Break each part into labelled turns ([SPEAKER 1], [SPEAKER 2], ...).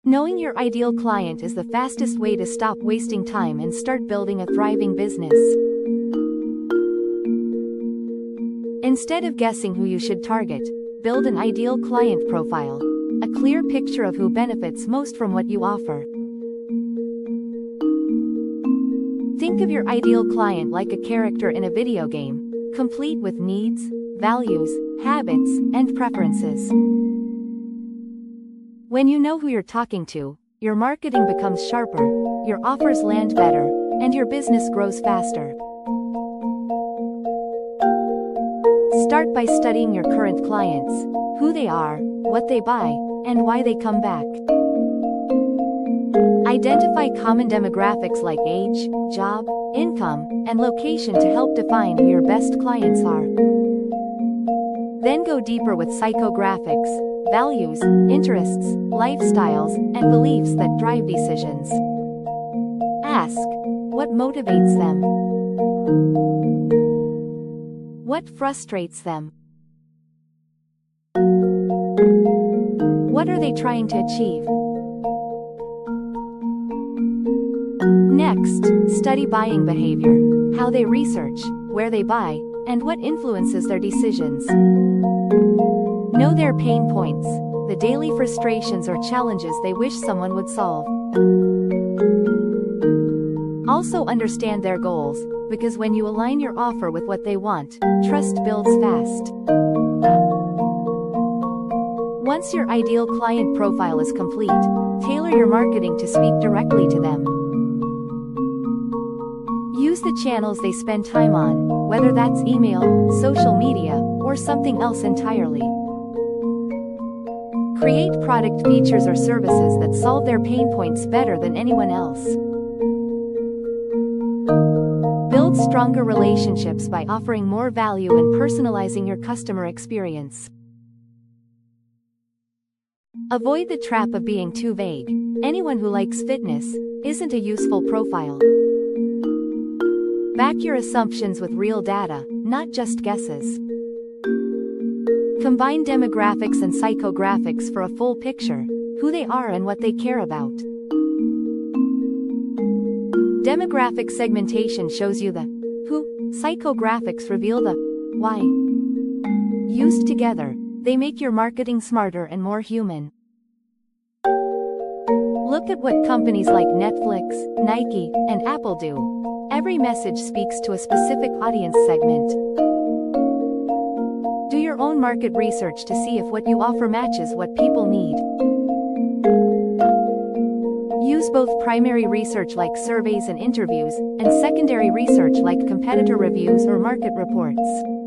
[SPEAKER 1] Knowing your ideal client is the fastest way to stop wasting time and start building a thriving business. Instead of guessing who you should target, build an ideal client profile, a clear picture of who benefits most from what you offer. Think of your ideal client like a character in a video game, complete with needs, values, habits, and preferences. When you know who you're talking to, your marketing becomes sharper, your offers land better, and your business grows faster. Start by studying your current clients, who they are, what they buy, and why they come back. Identify common demographics like age, job, income, and location to help define who your best clients are. Then go deeper with psychographics, values, interests, lifestyles, and beliefs that drive decisions. Ask, what motivates them? What frustrates them? What are they trying to achieve? Next, study buying behavior, how they research, where they buy, and what influences their decisions. Know their pain points, the daily frustrations or challenges they wish someone would solve. Also understand their goals, because when you align your offer with what they want, trust builds fast. Once your ideal client profile is complete, tailor your marketing to speak directly to them. Use the channels they spend time on, whether that's email, social media, or something else entirely. Create product features or services that solve their pain points better than anyone else. Build stronger relationships by offering more value and personalizing your customer experience. Avoid the trap of being too vague. Anyone who likes fitness isn't a useful profile. Back your assumptions with real data, not just guesses. Combine demographics and psychographics for a full picture, who they are and what they care about. Demographic segmentation shows you the who, psychographics reveal the why. Used together, they make your marketing smarter and more human. Look at what companies like Netflix, Nike, and Apple do. Every message speaks to a specific audience segment. Do your own market research to see if what you offer matches what people need. Use both primary research like surveys and interviews, and secondary research like competitor reviews or market reports.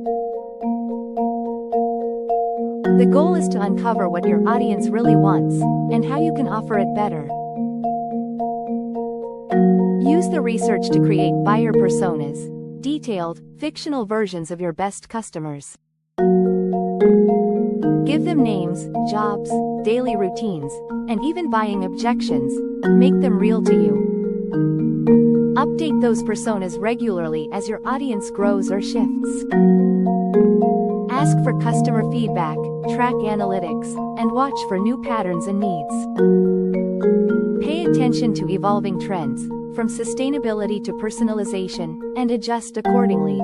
[SPEAKER 1] The goal is to uncover what your audience really wants, and how you can offer it better. Use the research to create buyer personas, detailed, fictional versions of your best customers. Give them names, jobs, daily routines, and even buying objections. Make them real to you. Update those personas regularly as your audience grows or shifts. Ask for customer feedback, track analytics, and watch for new patterns and needs. Pay attention to evolving trends, from sustainability to personalization, and adjust accordingly.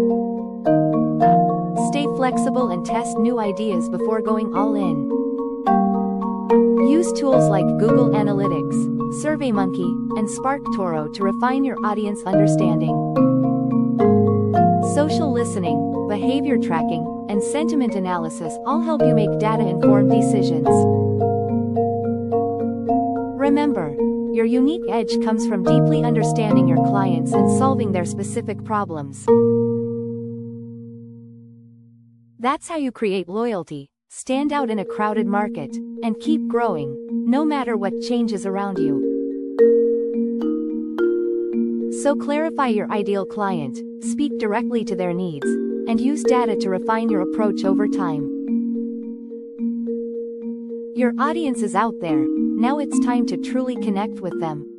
[SPEAKER 1] Stay flexible and test new ideas before going all in. Use tools like Google Analytics, SurveyMonkey, and SparkToro to refine your audience understanding. Social listening, behavior tracking, and sentiment analysis all help you make data-informed decisions. Remember, your unique edge comes from deeply understanding your clients and solving their specific problems. That's how you create loyalty, stand out in a crowded market, and keep growing, no matter what changes around you. So clarify your ideal client, speak directly to their needs, and use data to refine your approach over time. Your audience is out there, now it's time to truly connect with them.